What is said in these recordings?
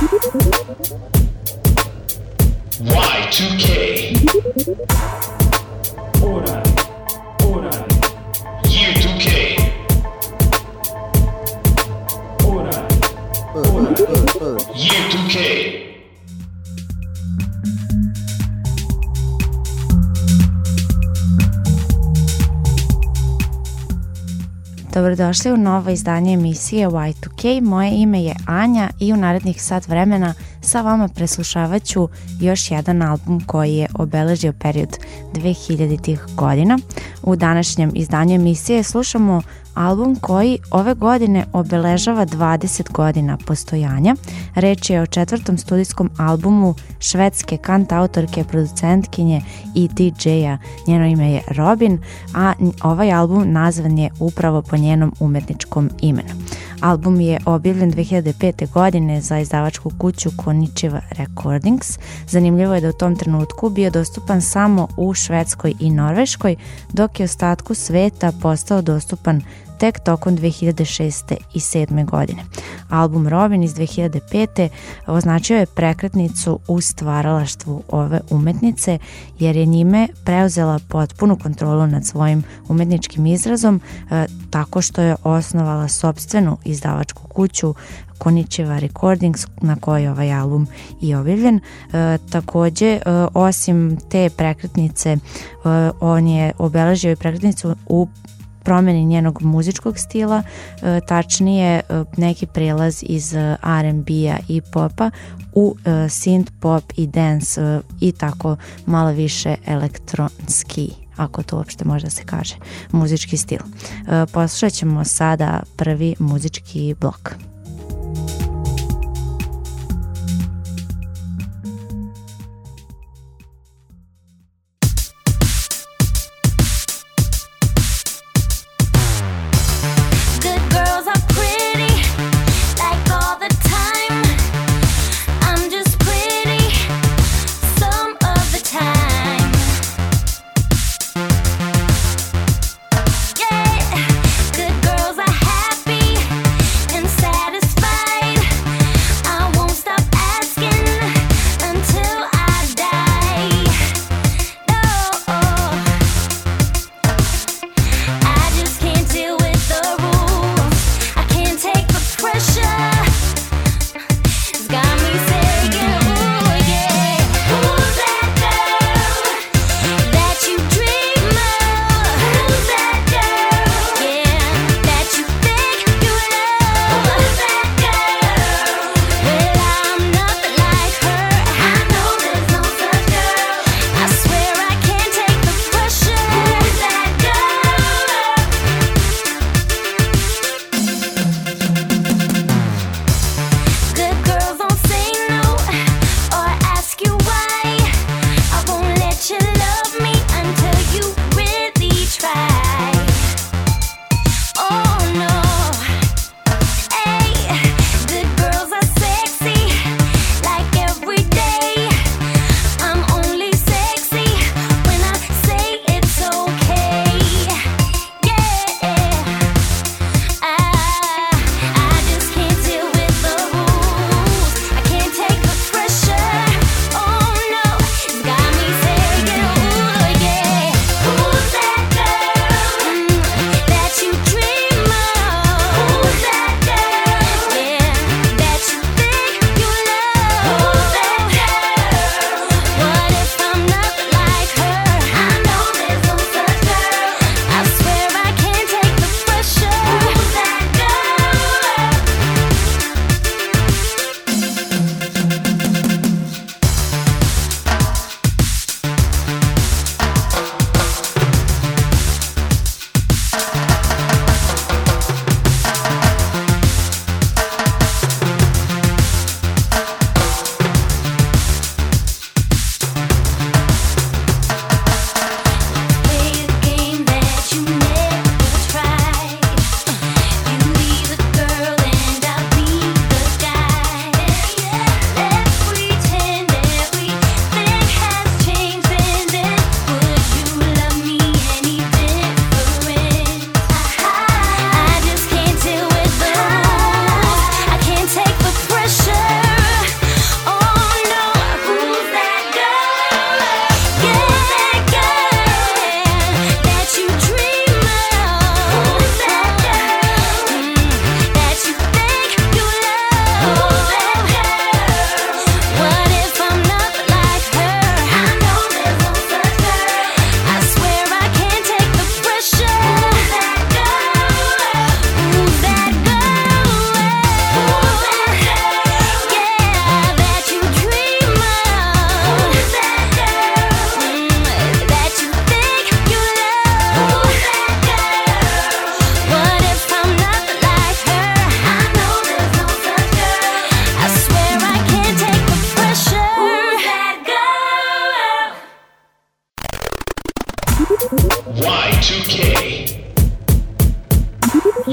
Y2K. Ora. Year 2K. Ora. Year 2K. Dobrodošli u novo izdanje emisije Y2K. Moje ime je Anja i u narednih sat vremena sa vama preslušavat ću još jedan album koji je obeležio period 2000-ih godina. U današnjem izdanju emisije slušamo album koji ove godine obeležava 20 godina postojanja. Reč je o četvrtom studijskom albumu švedske kantautorke, producentkinje i DJ-a. Njeno ime je Robin, a ovaj album nazvan je upravo po njenom umetničkom imenu. Album je objavljen 2005. godine za izdavačku kuću Konichiwa Recordings. Zanimljivo je da u tom trenutku bio dostupan samo u Švedskoj i Norveškoj, dok je ostatku sveta postao dostupan tek tokom 2006. i 2007. godine. Album Robin iz 2005. označio je prekretnicu u stvaralaštvu ove umetnice, jer je njime preuzela potpunu kontrolu nad svojim umetničkim izrazom tako što je osnovala sopstvenu izdavačku kuću Konichiwa Recordings na kojoj je ovaj album i objavljen. Takođe, osim te prekretnice, on je obeležio i prekretnicu u promjeni njenog muzičkog stila, tačnije neki prelaz iz R&B-a i popa u synth pop i dance i tako malo više elektronski, ako to uopšte može da se kaže, muzički stil. Poslušat ćemo sada prvi muzički blok. Sad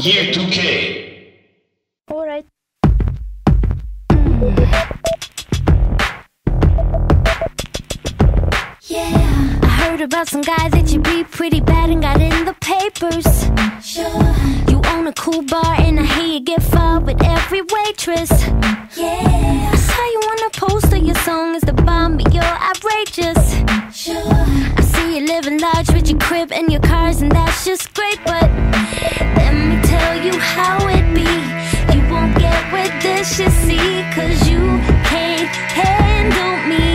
Year 2K. Alright. Yeah, I heard about some guy that you beat pretty bad and got in the papers. Sure, you own a cool bar and I hear you get far with every waitress. Yeah, I saw you on a poster, your song is the bomb, but you're outrageous. Sure, I see you living large with your crib and your cars, and that's just great. But let me tell you how it be. You won't get with this, you see, 'cause you can't handle me.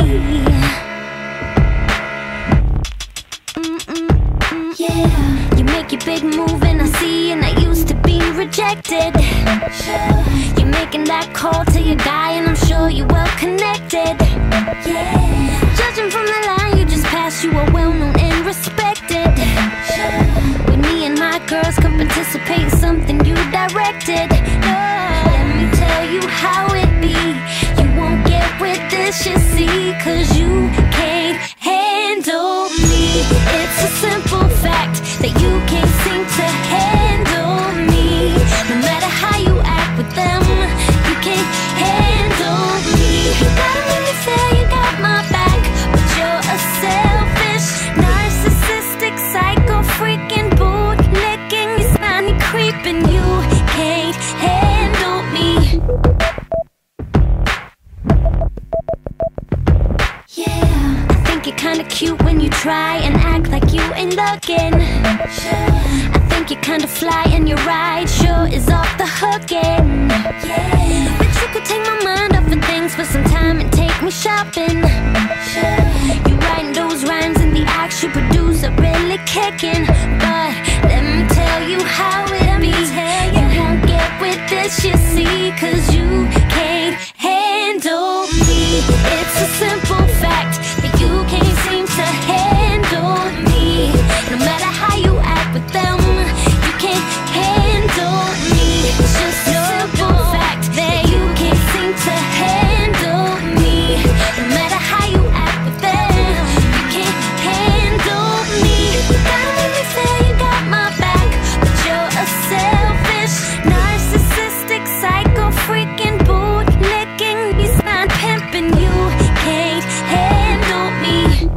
Yeah, you make your big move and I see, and I used to be rejected. Sure, you're making that call to your guy and I'm sure you're well connected. Yeah, judging from the line you just passed, you are well known and respected. Sure, with me and my girls can participate in something you directed. Let me tell you how it be. You won't get with this, you see, 'cause you can't handle me. It's a simple fact that you can't seem to handle me. No matter how you act with them, you can't handle me. You gotta make me feel you got my back, but you're a selfish, narcissistic, psycho, freaking bootlicking, you snotty creeping. You can't handle me. Yeah, I think you're kinda cute when you try and act like you ain't looking. Sure, I think you're kinda fly and your ride sure is off the hooking. Yeah, but you could take my mind off of things for some time and take me shopping. Sure, you writing those rhymes and the acts you produce are really kicking. But let me tell you how it be. You won't get with this, you see, 'cause you can't handle me. It's a simple fact that you can't seem to handle me. No matter how you act with them, you can't handle me. It's just a simple fact that you can't seem to handle me. No matter how you act with them, you can't handle me. You gotta make me feel you got my back, but you're a selfish, narcissistic, psycho, freaking bootlicking, he's not pimping. You can't handle me.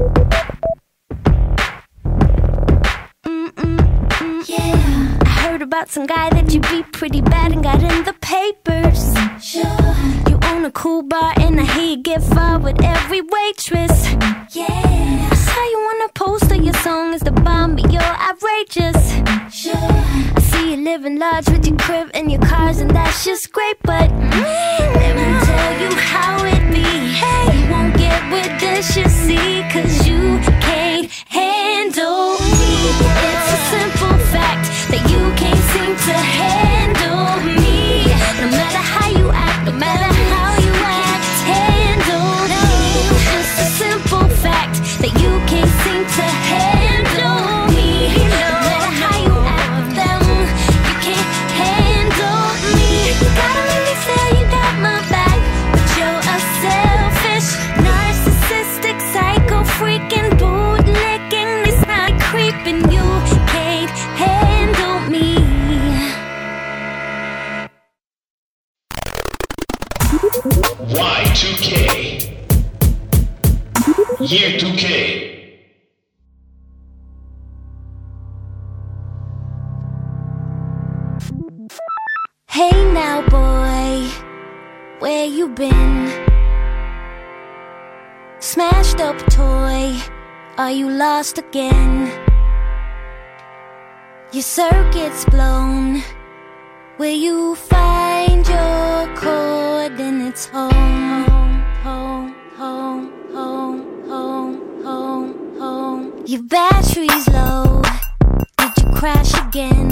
Yeah, I heard about some guy that you beat pretty bad and got in the papers. Sure, you own a cool bar and I hear you get far with every waitress. Yeah, I saw you on a poster, your song is the bomb, but you're outrageous. Sure, I see you living large with your crib and your cars, and that's just great. But let me tell you how it be. You won't get with this, you see, 'cause you can't handle me. It's a simple fact that you can't seem to handle me. No matter how you act, no matter how you act, handle me. It's just a simple fact that you can't seem to handle me. No matter how you act with them, you can't handle me. You gotta make me feel you got my back, but you're a selfish, narcissistic, psycho, freaking bootlicking, this not creeping. You can't handle me. Y2K. Year 2K. Hey now, boy, where you been? Smashed up toy, are you lost again? Your circuit's blown, will you find your coordinates? Home, home, home, home, home, home, home. Your battery's low, did you crash again?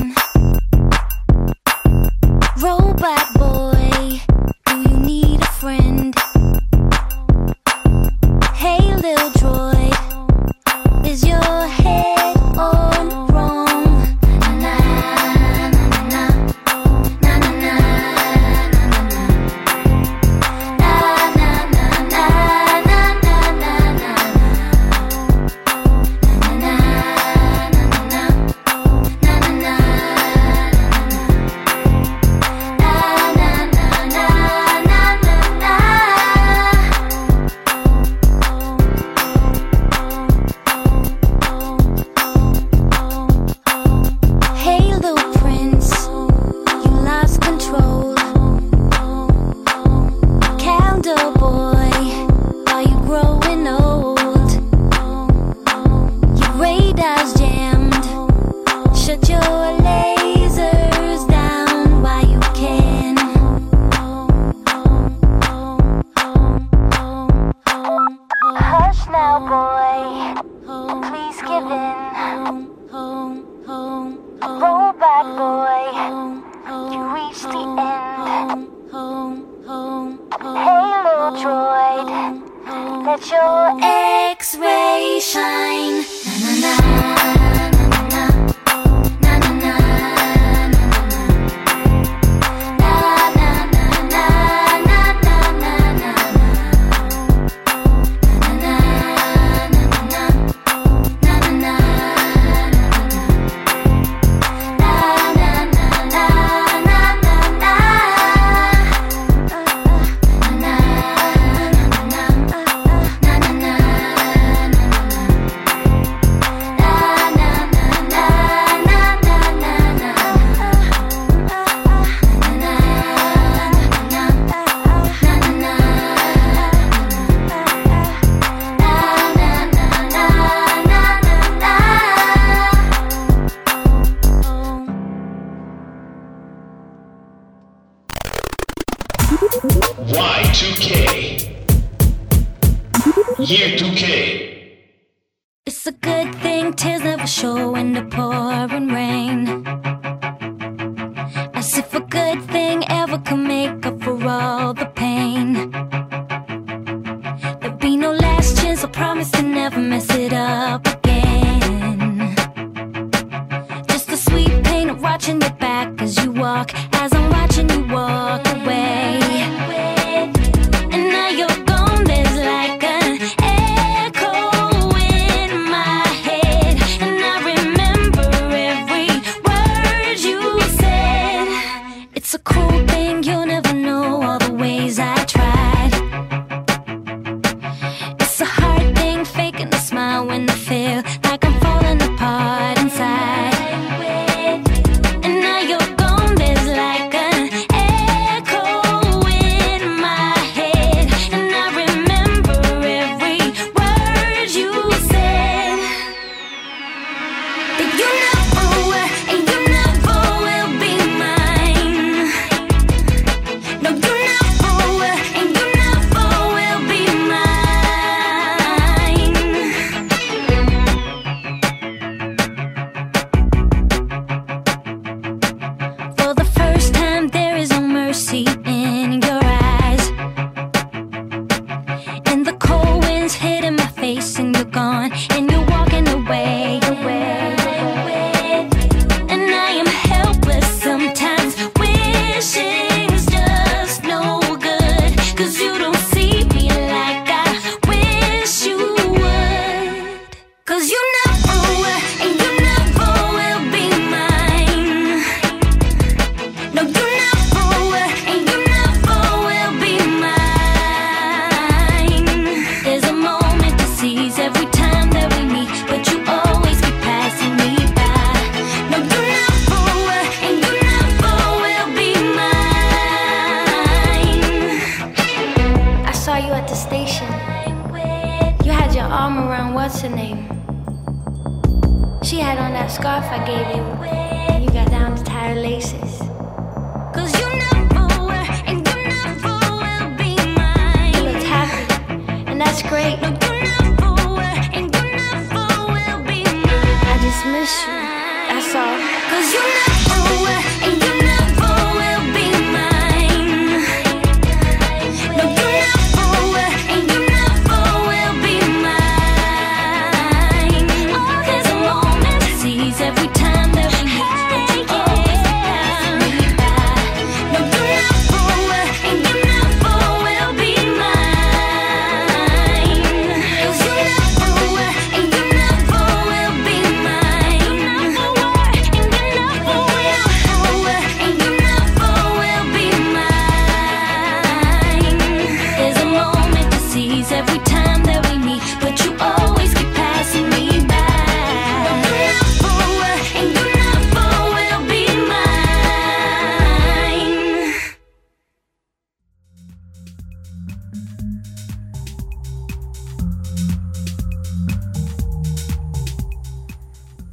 Robot boy, do you need a friend? Hey little droid, is your head all wrong? Na na na na na na na na na na na na na na na na na. Hey little droid, let your X-ray shine. Na na na, na na na, na na na, na na na, na na na, na na na, na na na, Y2K. Year 2K. It's a good thing tears never show in the pouring rain. As if a good thing ever could make up for all the pain. There'll be no last chance, I promise to never mess it up again. Just the sweet pain of watching your back as you walk, as I'm watching you walk away. And now you're gone, there's like an echo in my head. And I remember every word you said. It's a cool thing, you'll never know all the ways I tried. It's a hard thing, faking a smile when I feel like I'm falling apart inside. And now you're gone, there's like an echo in my head. And I remember every word you said. That you never were and you never will be mine. No, you never were and you never will be mine. For the first time, there is no mercy in your eyes. And the cold winds hitting my face, and you're gone, and you're walking away, away. And I am helpless sometimes, wishing it's just no good. 'Cause you don't see me like I wish you would. 'Cause you never were and you never will be mine. No, you never were and you never will be mine. There's a moment to seize every time that we meet, but you always keep passing me by. No, you never were and you never will be mine. I saw you at the station. You had your arm around what's her name? She had on that scarf I gave you, and you got down to tie her laces. 'Cause you never were and you never will be mine. You looked happy, and that's great. No, you never were and you never will be mine. I just miss you, that's all. 'Cause you never were and you never will be mine. No, you never were and you never will be mine. Oh, there's a moment to seize every time that we meet, but you always pass me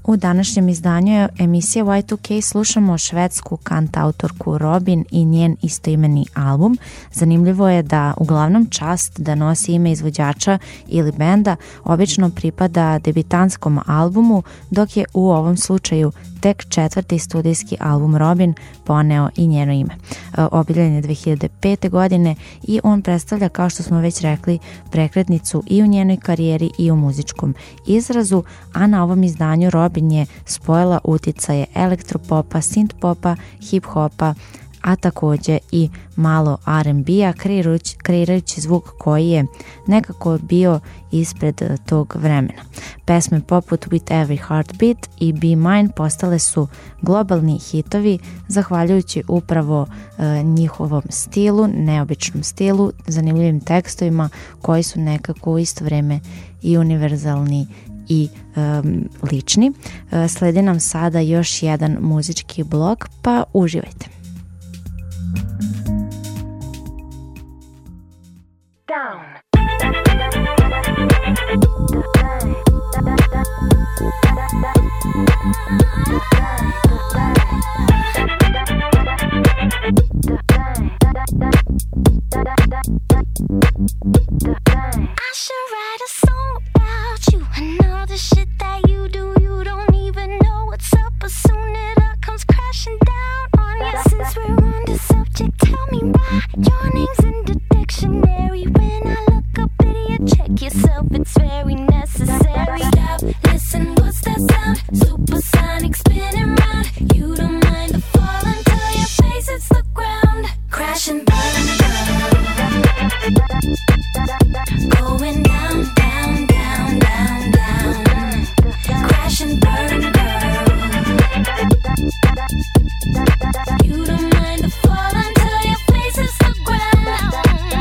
U današnjem izdanju emisije Y2K slušamo švedsku kantautorku Robyn i njen istoimeni album. Zanimljivo je da uglavnom čast da nosi ime izvođača ili benda obično pripada debitantskom albumu, dok je u ovom slučaju tek 4. studijski album Robyn poneo i njeno ime. Objavljen je 2005. godine i on predstavlja, kao što smo već rekli, prekretnicu i u njenoj karijeri i u muzičkom izrazu, a na ovom izdanju Robyn je spojila uticaje elektropopa, synthpopa, hip-hopa, a takođe i malo R&B-a, kreirajući zvuk koji je nekako bio ispred tog vremena. Pesme poput With Every Heartbeat i Be Mine postale su globalni hitovi zahvaljujući upravo njihovom stilu, neobičnom stilu, zanimljivim tekstovima koji su nekako u isto vreme i univerzalni i lični. Sledi nam sada još jedan muzički blok, pa uživajte. Down. I should write a song about you and all the shit that you do. You don't even know what's up, but soon it all comes crashing down on you. Since we're on the subject, tell me why your name's in the dictionary. When I look up idiot, check yourself, it's very necessary. Stop, listen, what's that sound? Supersonic spinning round. You don't mind the fall until your face hits the ground. Crash and burn, going down, down, down, down, down. Crash and burn, girl. You don't mind the fall until your face hits the ground.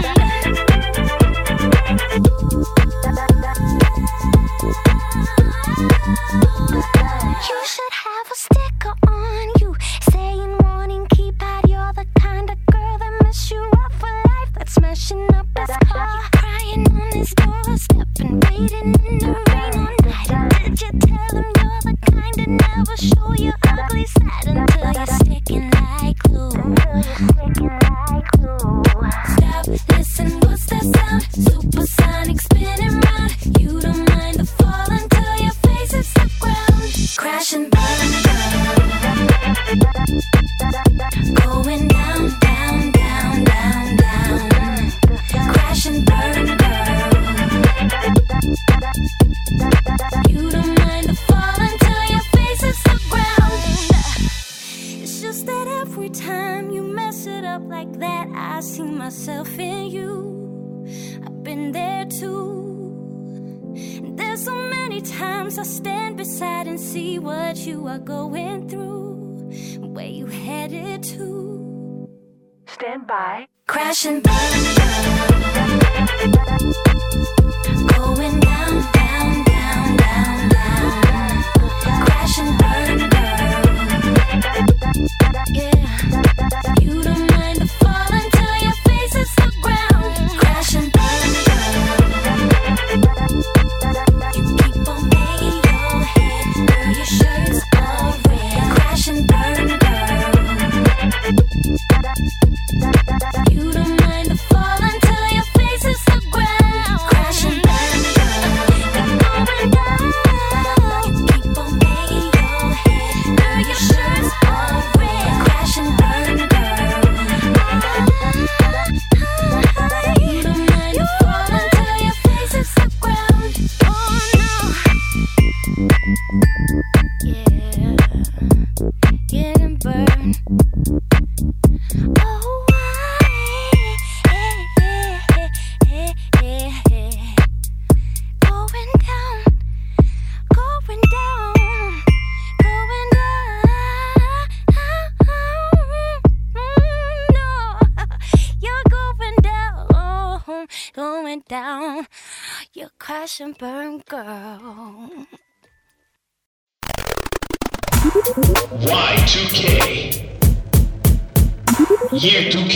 You should have a sticker on you saying warning, keep out, you're the kind of girl that mess you up for life, that's smashing up his car. You're crying on his doorstep and waiting in the rain all night. And did you tell him you're the kind that never show your ugly side until you're sticking like glue? Stop, listen, what's that sound? Supersonic spinning round. You don't mind the fall until your face hits the ground. Crash and burn, going down, down, down, down, down. Crash and burn, girl. You don't mind the fall until your face hits the ground. It's just that every time you mess it up like that, I see myself in you. I've been there too. And there's so many times I stand beside and see what you are going through, where you headed to. Stand by. Crash and burn, going down, down, down, down, down. Crash and burn, girl. Yeah. You don't mind the fall until your face hits the ground. Crash and burn, girl. You keep on banging your head, girl, your shirt's all red. Crash and burn, girl. You don't mind the fall until your face hits the ground. Crash and burn, girl. You're going down. You keep on banging your head, girl, your shirt's all red. Crash and burn, girl. You don't mind the fall until your face hits the ground. Oh no. Yeah, getting burned. Oh, going down, going down, going down. No, you're going down, going down. You crash and burn, girl. Y2K. Year 2K.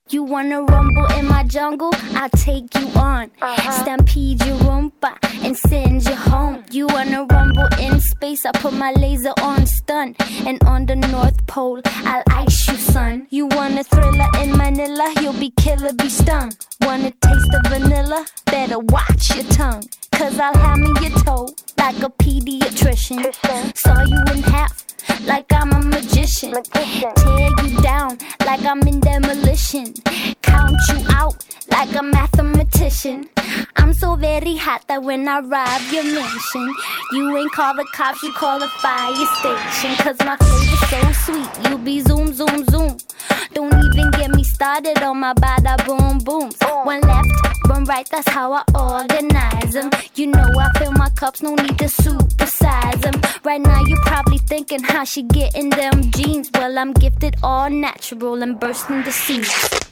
You wanna rumble in my jungle? I'll take you on. Stampede your Roomba and send you home. You wanna rumble in space? I put my laser on stun. And on the North Pole, I'll ice you, son. You want a thriller in Manila? You'll be killer, be stung. Want a taste of vanilla? Better watch your tongue. Cause I'll hammer your toe like a pediatrician. Saw you in half like I'm a magician. Tear you down like I'm in demolition. Count you out like a mathematician. I'm so very hot that when I rob your mansion, you ain't call the cops, you call the fire station. Cause my flavor's so sweet, you be zoom, zoom, zoom. Don't even get me started on my bada boom booms. One left, one right, that's how I organize them. You know I fill my cups, no need to supersize them. Right now you probably thinking how she getting them jeans. Well, I'm gifted all natural and bursting the seams.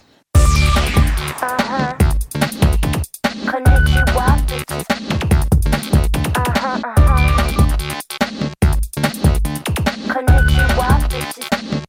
Konnichiwa, bitches. Konnichiwa, bitches.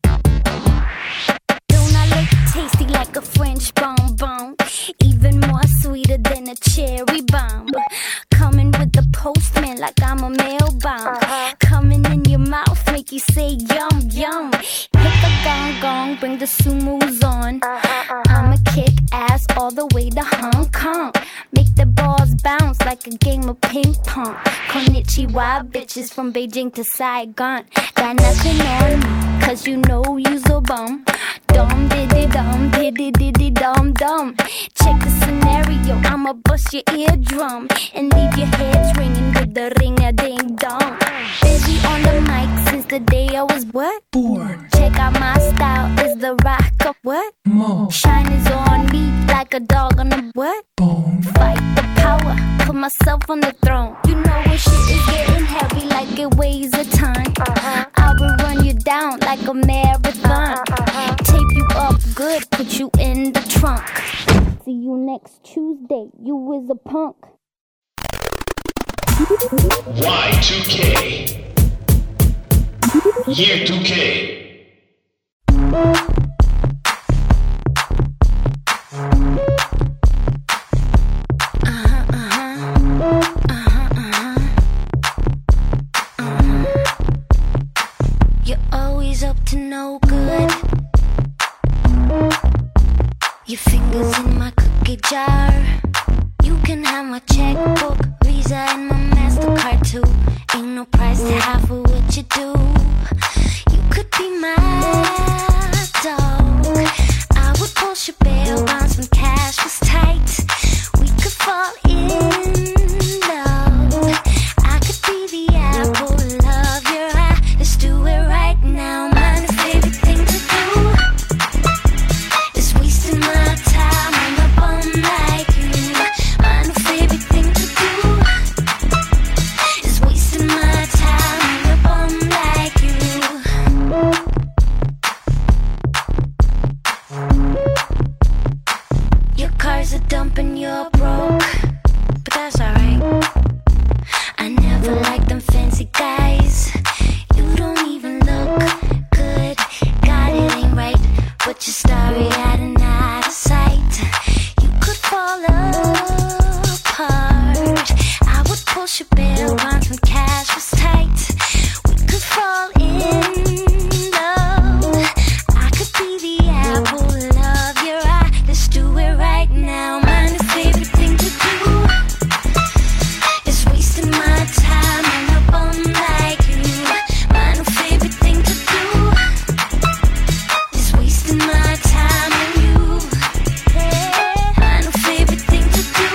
Don't I look tasty like a French bonbon? Even more sweeter than a cherry bomb. Coming with the postman like I'm a mail bomb. Coming in your mouth, make you say yum, yum. Hit the gong gong, bring the sumos on. I'ma kick ass all the way to Hong Kong. Make the balls bounce like a game of ping pong. Konnichiwa, bitches from Beijing to Saigon. Got nothing on me, cause you know you's a bum. Dum diddy dum, diddy diddy dum dum. Check the scenario, I'ma bust your eardrum and leave your heads ringing with the ring-a-ding-dong. Busy on the mic since the day I was what? Born. Check out my style, is the rock of what? Mo. Shine is on me like a dog on a what? Bone. Fight the power, put myself on the throne. You know when shit is getting heavy like it weighs a ton. I will run you down like a marathon. Tape you up good, put you in the trunk. See you next Tuesday, you is a punk. Y2K. Year 2K. You're always up to no good. Your fingers in my cookie jar. You can have my checkbook, Visa and my MasterCard too. Ain't no price to have for what you do. You could be my dog. I would post your bail bonds when cash was tight. We could fall in love. I could be the apple of your eye. Let's do it right now. My favorite thing to do is wasting my time on a bum like you. My favorite thing to do is wasting my time on a bum like you. Your cars are dumping, you're broke, but that's alright. I never liked them fancy guys. You don't even look good. God, it ain't right, but you're starry eyed and out of sight. You could fall apart. I would push your bail bonds when cash was tight. We could fall in love. I could be the apple of your eye. Let's do it right now. My new favorite thing to do is wasting my time on a bum like you. My new favorite thing to do is wasting my time on you. My new favorite thing to do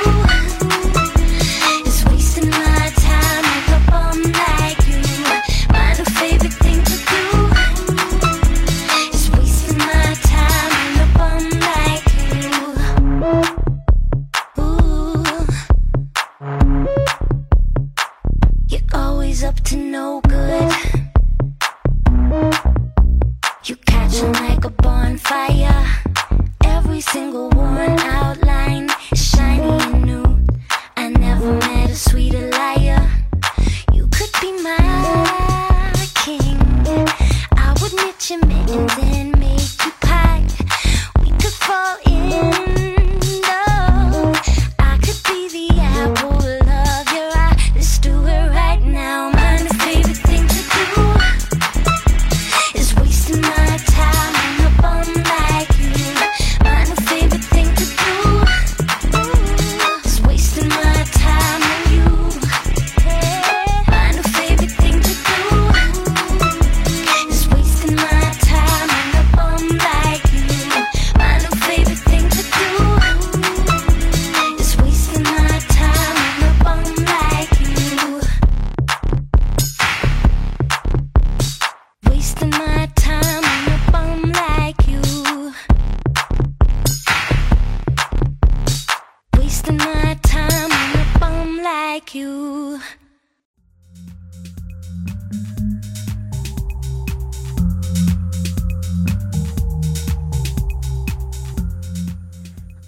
is wasting my time on a bum like you. My new favorite thing to do is wasting my time on a bum like you. Ooh. You're always up to no good. You catch 'em like a bonfire. Every single worn outline is shiny and new. I never met a sweeter liar. You could be my king. I would knit your mittens and make you pie. We could fall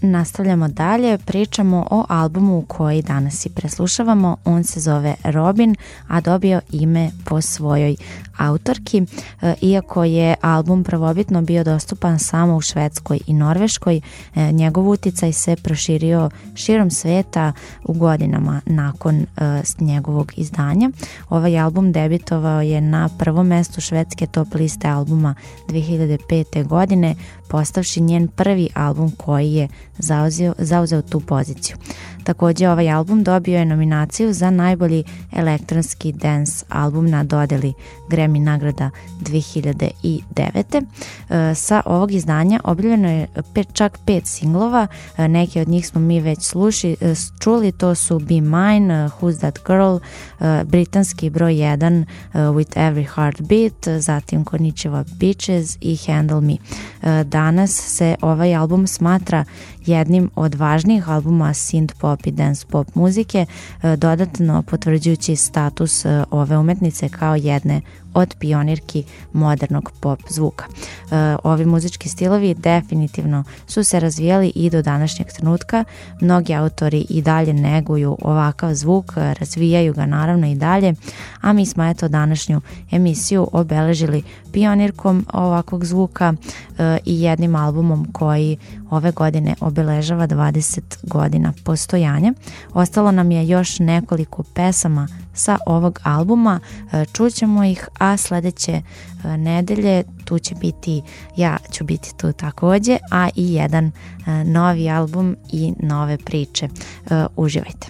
nastavljamo dalje, pričamo o albumu koji danas i preslušavamo. On se zove Robin, a dobio ime po svojoj autorki. Iako je album prvobitno bio dostupan samo u Švedskoj i Norveškoj, njegov uticaj se proširio širom sveta u godinama nakon njegovog izdanja. Ovaj album debitovao je na prvom mestu švedske top liste albuma 2005. godine, postavši njen prvi album koji je zauzeo tu poziciju. Također ovaj album dobio je nominaciju za najbolji elektronski dance album na dodeli Grammy nagrada 2009. Sa ovog izdanja objavljeno je čak 5 singlova, neki od njih smo mi već čuli, to su Be Mine, Who's That Girl, britanski broj 1 With Every Heartbeat, zatim Konnichiwa Bitches i Handle Me. Danas se ovaj album smatra jednim od važnijih albuma synth pop i dance pop muzike, dodatno potvrđujući status ove umetnice kao jedne od pionirki modernog pop zvuka. Ovi muzički stilovi definitivno su se razvijali i do današnjeg trenutka. Mnogi autori i dalje neguju ovakav zvuk, razvijaju ga naravno i dalje, a mi smo današnju emisiju obeležili pionirkom ovakvog zvuka i jednim albumom koji ove godine obeležava 20 godina postojanja. Ostalo nam je još nekoliko pesama sa ovog albuma, čućemo ih, a sledeće nedelje tu će biti, ja ću biti tu također, a i jedan novi album i nove priče. Uživajte.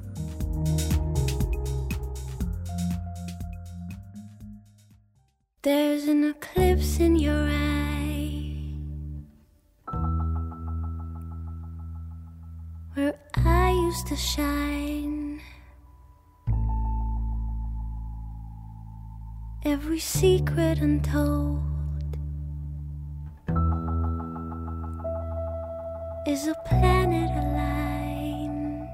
There's an eclipse in your eye where I used to shine. Every secret untold is a planet aligned.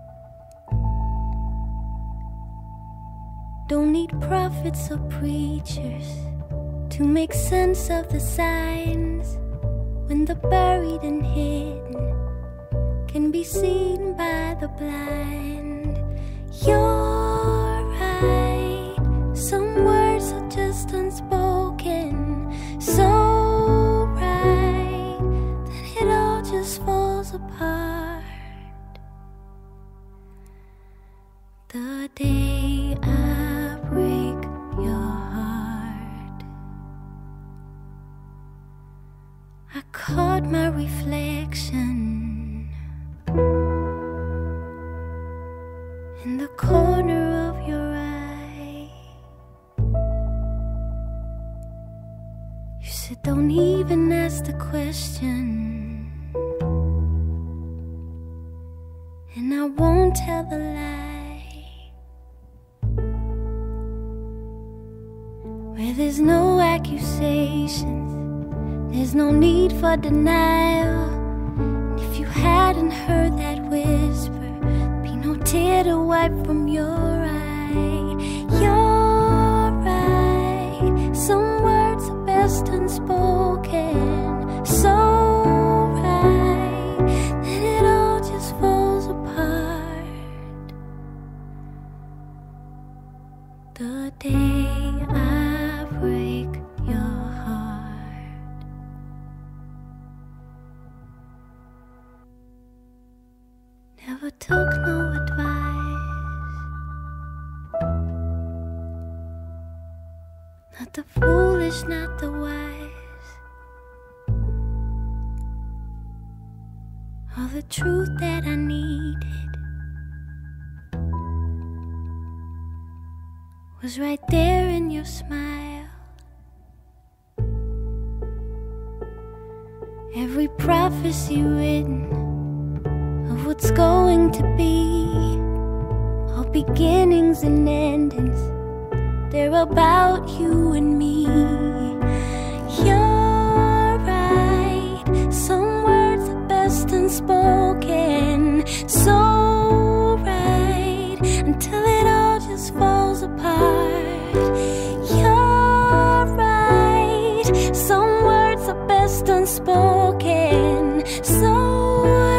Don't need prophets or preachers to make sense of the signs when the buried and hidden can be seen by the blind. You're right, some words are just unspoken, so right that it all just falls apart. The day I break your heart, I caught my reflection in the corner of your eye. You said don't even ask the question, and I won't tell the lie. Where there's no accusations, there's no need for denial. And if you hadn't heard that whisper, there'd be no tear to wipe from your eye. You're right, some words are best unspoken, so right that it all just falls apart. The day I break your heart, never took no advice, not the foolish, not the wise. All the truth that I needed was right there in your smile. Every prophecy written of what's going to be, all beginnings and endings, they're about you and me. You're right, some words are best unspoken, so right until it all just falls apart. You're right, some words are best unspoken, so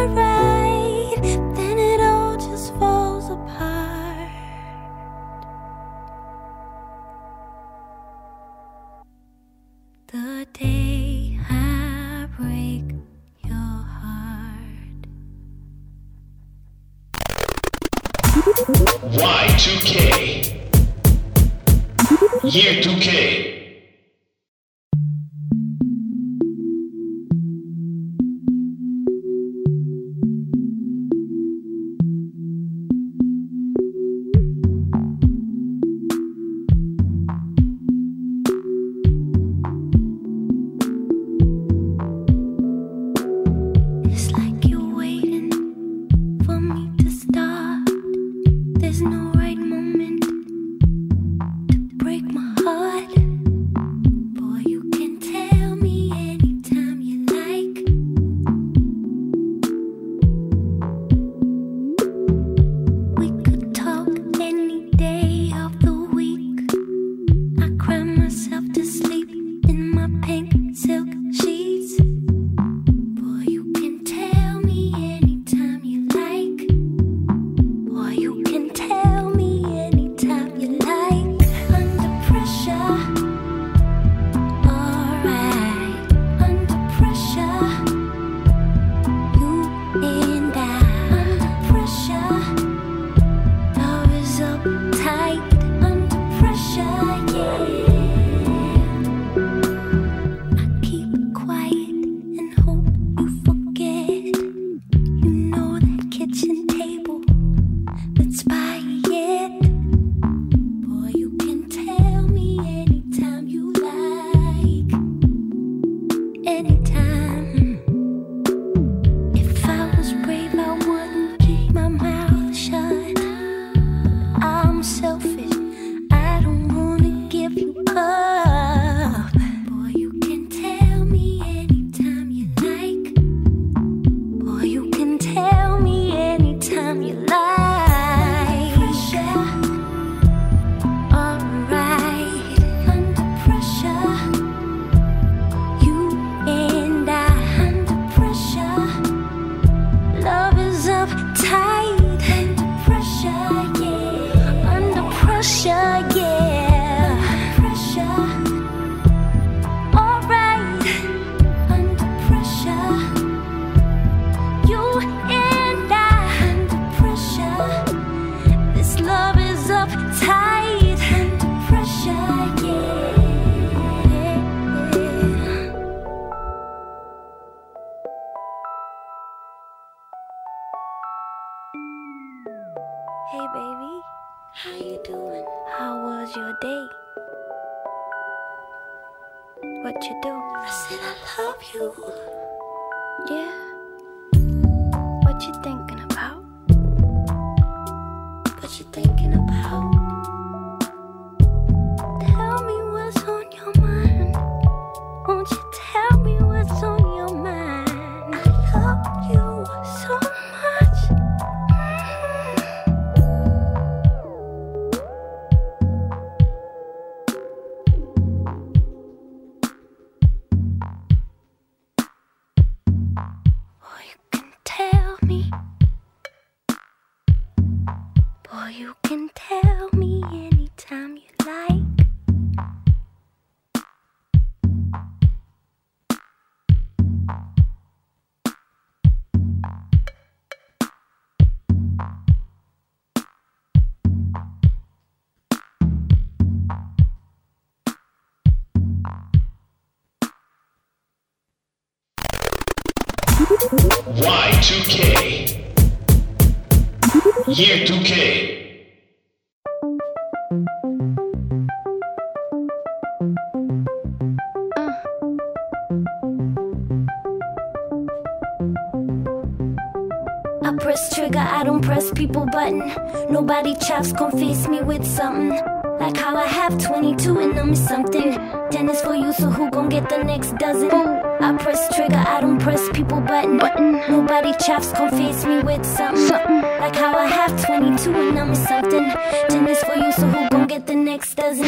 Y2K. Year 2K. Hey baby, how you doing? How was your day? What you do? I said I love you. Yeah. What you thinking about? What you thinking about? Tell me what's on your mind. Won't you tell me what's on your mind? I love you so much. Boy, you can tell me anytime you like. Y2K. Year 2K. I press trigger, I don't press people button. Nobody chops, gon' face me with something. Like how I have 22 and them is something. 10 is for you, so who gon' get the next dozen? I press trigger, I don't press people button. Nobody chops, gon' face me with something. Like how I have 22 and them is something. 10 is for you, so who gon' get the next dozen?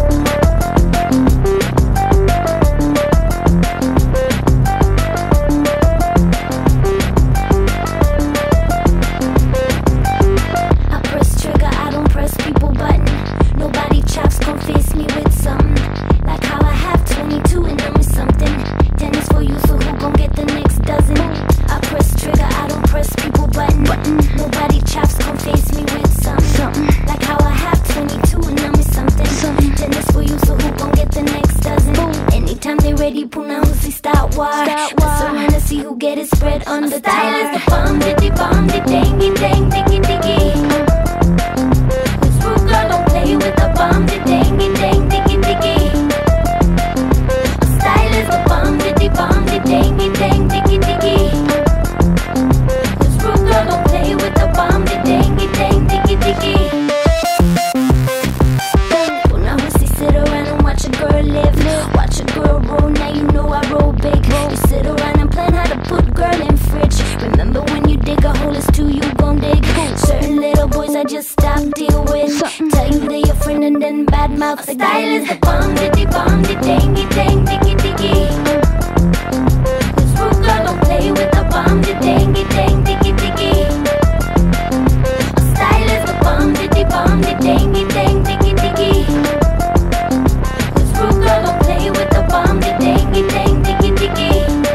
Face me with something. Like how I have 22 and them is something. 10 is for you, so who gon' get the next dozen? I press trigger, I don't press people button. Nobody chops, gon' face me with something. My style is the bomb, diddy bomb, dingy dang, diggy diggy. This rude girl don't play with the bomb, dingy dang, diggy diggy. My style is the bomb, diddy bomb, dingy dang, diggy diggy. This rude girl don't play with the bomb, dingy dang, diggy diggy. Sit around and watch a girl live. Watch a girl roll, now you know I roll big. You sit around and plan how to put girl in fridge. Remember when you dig a hole, it's two you gon' dig. Certain little boys I just stop deal with. Tell you they your friend and then badmouth again. Style is the bomb, diddy bomb, dingy dang, diggy diggy. This rude girl don't play with the bomb, dingy dang, diggy diggy. My style is the bomb, diddy bomb, dingy dang, diggy diggy. Girl don't play with the bomb, dingy dang, diggy diggy.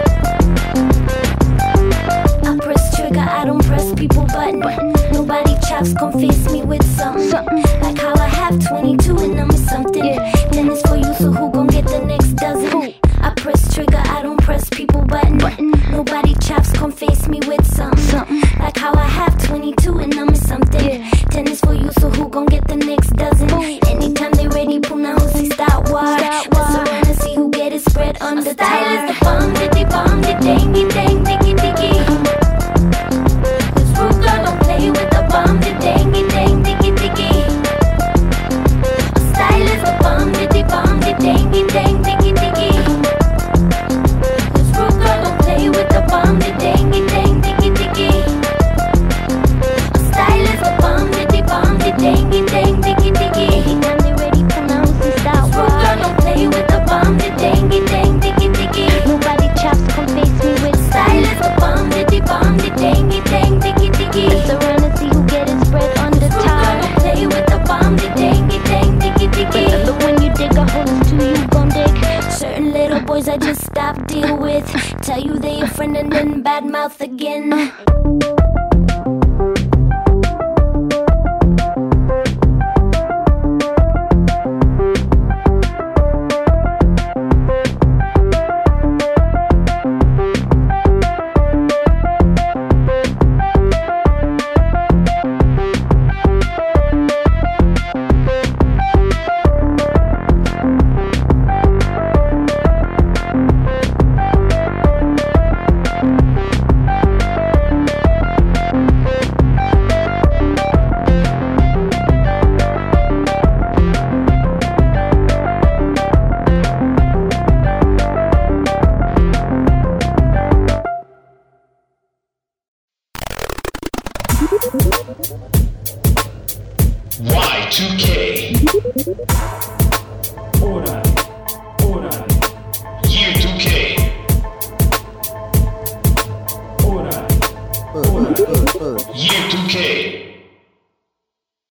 I press trigger, I don't press people button. Nobody chops, come face me with something. Like how I have 22 and I'm something. Then it's for you, so who gon' get the next dozen? I press trigger, I don't press people button. Nobody chops, come face me with something. Like how I have 22 and I'm something. Then it's for you, so who gon' get the next dozen? Anytime they ready, puna husi start war. Mess around and see who get it spread on the style is the bomb, dingy dang, diggy diggy. This rude girl don't play with the bomb, dingy dang, diggy diggy. My style is the bomb, dingy dang, diggy diggy. This rude girl don't play with the bomb, dingy dang, diggy diggy. My style is the bomb, dingy dang, diggy diggy. Anytime they ready, pronounce and start war. This rude girl don't play with the bomb, dingy dang, diggy diggy. Nobody chops, come face me with style is the bomb, dingy dang, diggy diggy. Mess around and see who get it spread on the top. This rude girl don't play with the bomb, dingy dang, diggy diggy. Remember when you dig a hole, it's two you gon' dig. Certain little boys I just stop deal with. Tell you they your friend and then badmouth again. Y2K. Year 2K. Year